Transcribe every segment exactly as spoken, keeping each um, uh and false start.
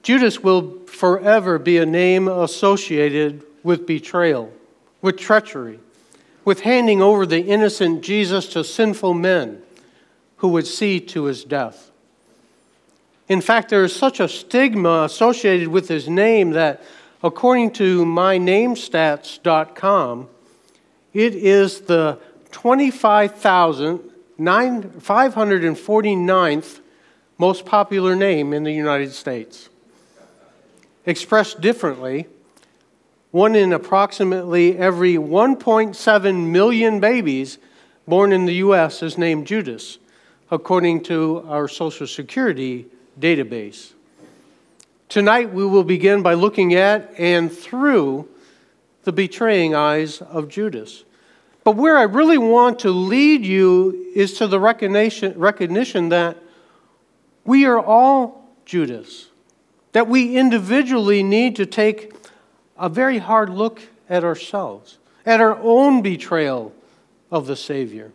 Judas will forever be a name associated with betrayal, with treachery, with handing over the innocent Jesus to sinful men who would see to his death. In fact, there is such a stigma associated with his name that, according to my name stats dot com, it is the twenty-five thousand five hundred forty-ninth most popular name in the United States. Expressed differently, one in approximately every one point seven million babies born in the U S is named Judas, according to our Social Security database. Tonight we will begin by looking at and through the betraying eyes of Judas. But where I really want to lead you is to the recognition, recognition that we are all Judas, that we individually need to take a very hard look at ourselves, at our own betrayal of the Savior.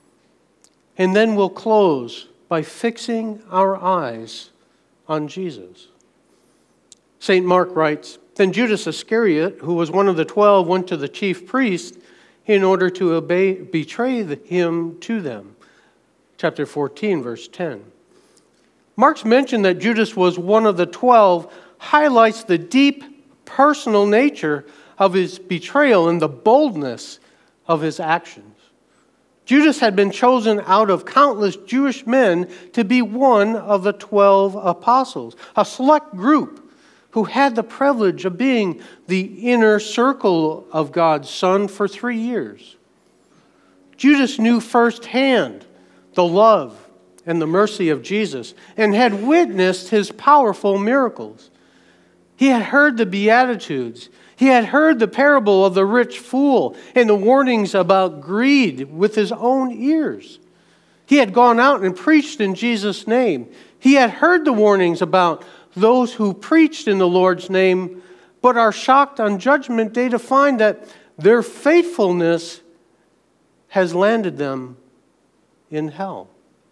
And then we'll close by fixing our eyes on Jesus. Saint Mark writes, "Then Judas Iscariot, who was one of the twelve, went to the chief priests in order to obey, betray him to them." Chapter fourteen, verse ten. Mark's mention that Judas was one of the twelve highlights the deep personal nature of his betrayal and the boldness of his actions. Judas had been chosen out of countless Jewish men to be one of the twelve apostles, a select group who had the privilege of being the inner circle of God's Son for three years. Judas knew firsthand the love and the mercy of Jesus and had witnessed his powerful miracles. He had heard the Beatitudes. He had heard the parable of the rich fool and the warnings about greed with his own ears. He had gone out and preached in Jesus' name. He had heard the warnings about those who preached in the Lord's name, but are shocked on Judgment Day to find that their faithfulness has landed them in hell.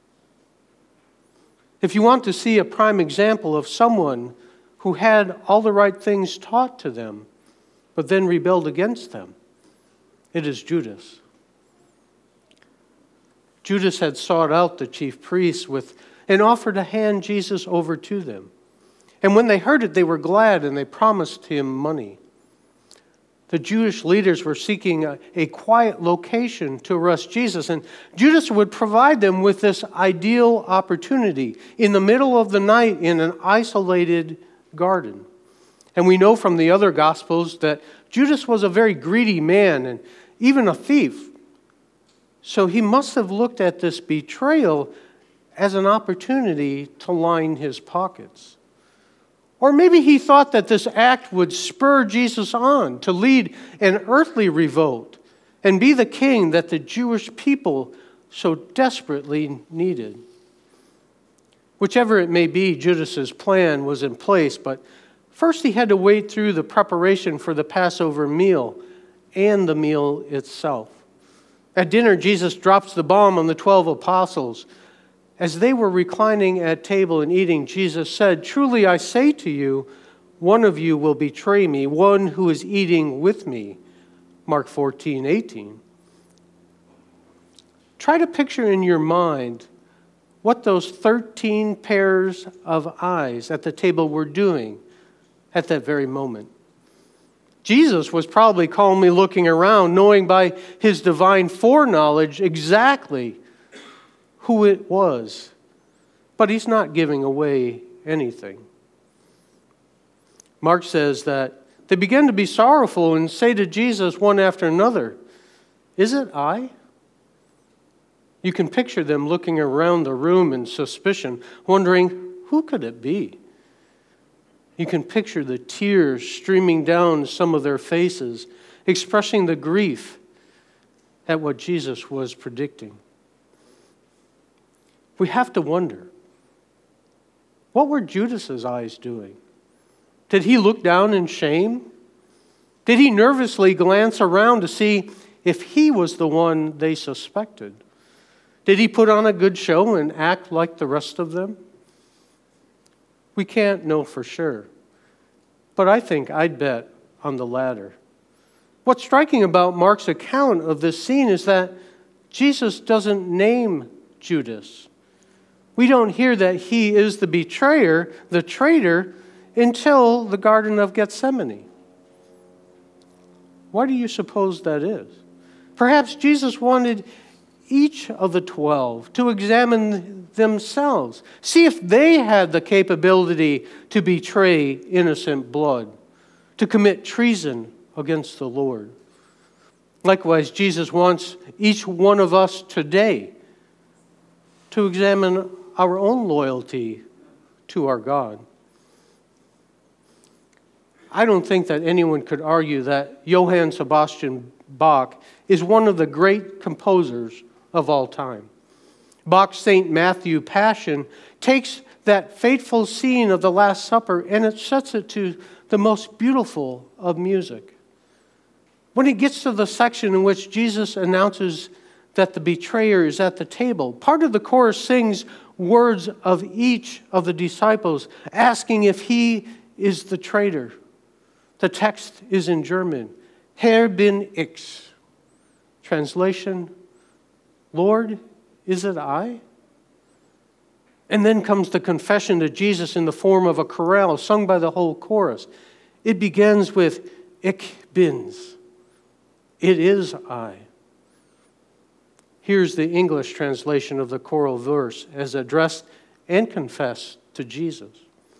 If you want to see a prime example of someone who had all the right things taught to them, but then rebelled against them, it is Judas. Judas had sought out the chief priests with an offer to hand Jesus over to them. And when they heard it, they were glad and they promised him money. The Jewish leaders were seeking a, a quiet location to arrest Jesus, and Judas would provide them with this ideal opportunity in the middle of the night in an isolated garden. And we know from the other Gospels that Judas was a very greedy man and even a thief. So he must have looked at this betrayal as an opportunity to line his pockets. Or maybe he thought that this act would spur Jesus on to lead an earthly revolt and be the king that the Jewish people so desperately needed. Whichever it may be, Judas's plan was in place, but first he had to wait through the preparation for the Passover meal and the meal itself. At dinner, Jesus drops the bomb on the twelve apostles. As they were reclining at table and eating, Jesus said, "Truly I say to you, one of you will betray me, one who is eating with me." Mark fourteen, eighteen. Try to picture in your mind what those thirteen pairs of eyes at the table were doing at that very moment. Jesus was probably calmly looking around, knowing by his divine foreknowledge exactly who it was. But he's not giving away anything. Mark says that they began to be sorrowful and say to Jesus one after another, "Is it I?" You can picture them looking around the room in suspicion, wondering, who could it be? You can picture the tears streaming down some of their faces, expressing the grief at what Jesus was predicting. We have to wonder, what were Judas's eyes doing? Did he look down in shame? Did he nervously glance around to see if he was the one they suspected? Did he put on a good show and act like the rest of them? We can't know for sure. But I think I'd bet on the latter. What's striking about Mark's account of this scene is that Jesus doesn't name Judas. We don't hear that he is the betrayer, the traitor, until the Garden of Gethsemane. Why do you suppose that is? Perhaps Jesus wanted each of the twelve to examine themselves, see if they had the capability to betray innocent blood, to commit treason against the Lord. Likewise, Jesus wants each one of us today to examine our own loyalty to our God. I don't think that anyone could argue that Johann Sebastian Bach is one of the great composers of all time. Bach's Saint Matthew Passion takes that fateful scene of the Last Supper and it sets it to the most beautiful of music. When it gets to the section in which Jesus announces that the betrayer is at the table, part of the chorus sings words of each of the disciples, asking if he is the traitor. The text is in German. Herr bin ich. Translation, Lord, is it I? And then comes the confession to Jesus in the form of a chorale sung by the whole chorus. It begins with, Ich bin's. It is I. Here's the English translation of the choral verse as addressed and confessed to Jesus.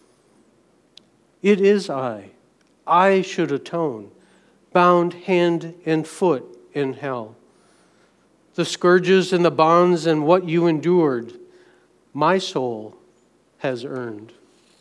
It is I. I should atone, bound hand and foot in hell. The scourges and the bonds and what you endured, my soul has earned.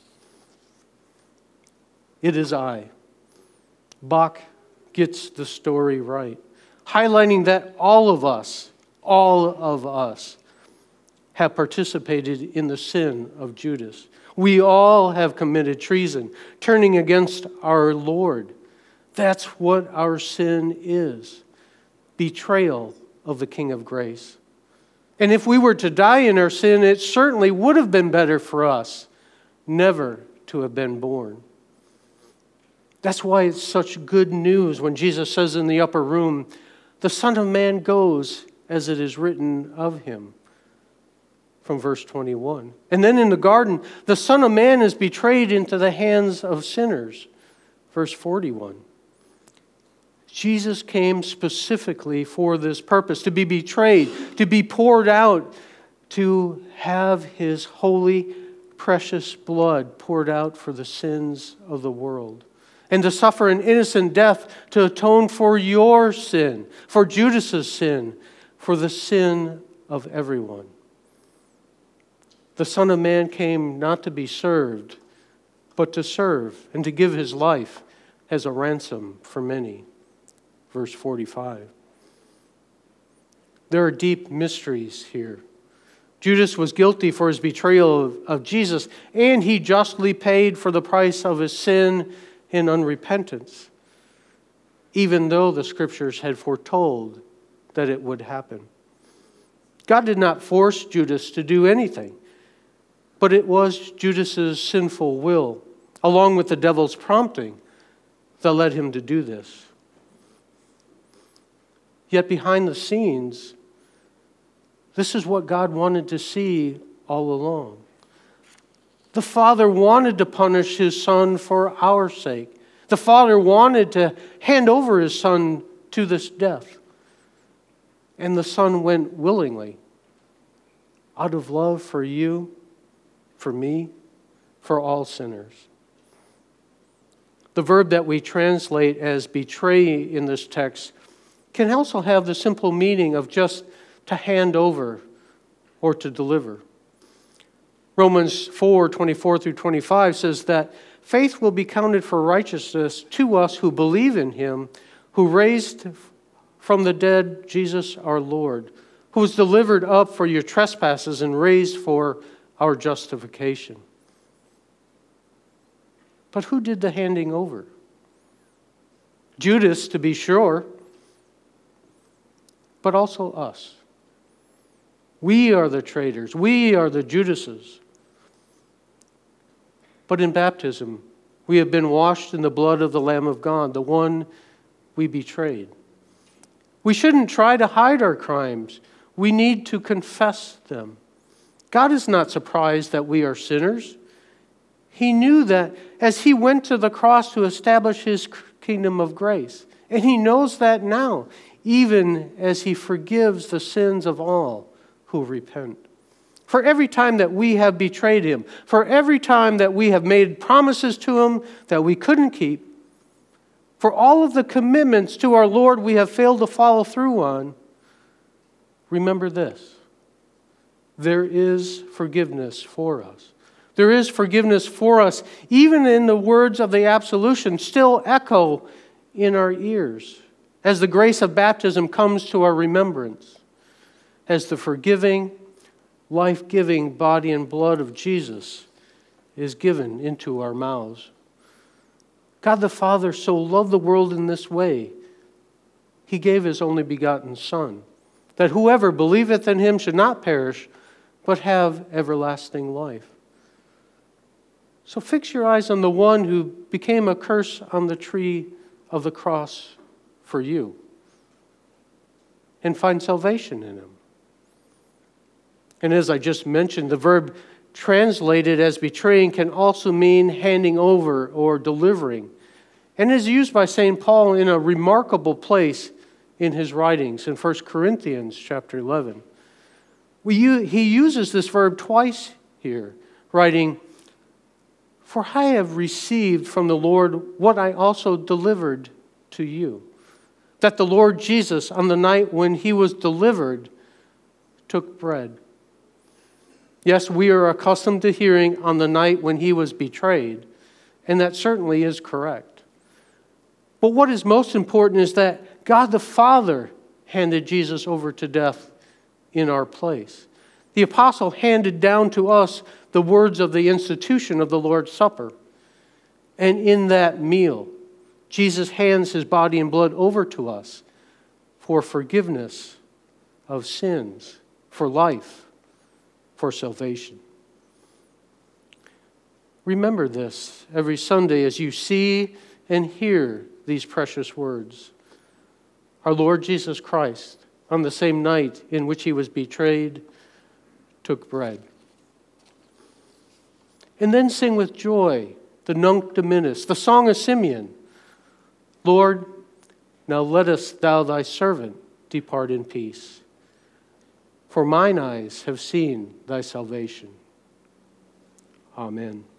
It is I. Bach gets the story right, highlighting that all of us, all of us, have participated in the sin of Judas. We all have committed treason, turning against our Lord. That's what our sin is, betrayal of the King of Grace. And if we were to die in our sin, it certainly would have been better for us never to have been born. That's why it's such good news when Jesus says in the upper room, the Son of Man goes as it is written of him, from verse twenty-one. And then in the garden, the Son of Man is betrayed into the hands of sinners, verse forty-one. Jesus came specifically for this purpose, to be betrayed, to be poured out, to have his holy, precious blood poured out for the sins of the world, and to suffer an innocent death to atone for your sin, for Judas's sin, for the sin of everyone. The Son of Man came not to be served, but to serve and to give his life as a ransom for many. Verse forty-five. There are deep mysteries here. Judas was guilty for his betrayal of, of Jesus, and he justly paid for the price of his sin and unrepentance, even though the Scriptures had foretold that it would happen. God did not force Judas to do anything, but it was Judas's sinful will, along with the devil's prompting, that led him to do this. Yet behind the scenes, this is what God wanted to see all along. The Father wanted to punish his Son for our sake. The Father wanted to hand over his Son to this death. And the Son went willingly, out of love for you, for me, for all sinners. The verb that we translate as betray in this text can also have the simple meaning of just to hand over or to deliver. Romans four, twenty-four through twenty-five says that faith will be counted for righteousness to us who believe in him, who raised from the dead Jesus our Lord, who was delivered up for your trespasses and raised for our justification. But who did the handing over? Judas, to be sure, but also us. We are the traitors. We are the Judases. But in baptism, we have been washed in the blood of the Lamb of God, the one we betrayed. We shouldn't try to hide our crimes. We need to confess them. God is not surprised that we are sinners. He knew that as he went to the cross to establish his kingdom of grace. And he knows that now, even as he forgives the sins of all who repent. For every time that we have betrayed him, for every time that we have made promises to him that we couldn't keep, for all of the commitments to our Lord we have failed to follow through on, remember this: there is forgiveness for us. There is forgiveness for us, even in the words of the absolution still echo in our ears, as the grace of baptism comes to our remembrance, as the forgiving, life-giving body and blood of Jesus is given into our mouths. God the Father so loved the world in this way, he gave his only begotten Son, that whoever believeth in him should not perish, but have everlasting life. So fix your eyes on the one who became a curse on the tree of the cross for you, and find salvation in him. And as I just mentioned, the verb translated as betraying can also mean handing over or delivering, and is used by Saint Paul in a remarkable place in his writings in First Corinthians chapter eleven. We, he uses this verb twice here, writing, "For I have received from the Lord what I also delivered to you, that the Lord Jesus, on the night when he was delivered, took bread." Yes, we are accustomed to hearing on the night when he was betrayed, and that certainly is correct. But what is most important is that God the Father handed Jesus over to death in our place. The apostle handed down to us the words of the institution of the Lord's Supper. And in that meal, Jesus hands his body and blood over to us for forgiveness of sins, for life, for salvation. Remember this every Sunday as you see and hear these precious words. Our Lord Jesus Christ, on the same night in which he was betrayed, took bread. And then sing with joy the Nunc Dimittis, the Song of Simeon. Lord, now lettest thou thy servant depart in peace. For mine eyes have seen thy salvation. Amen.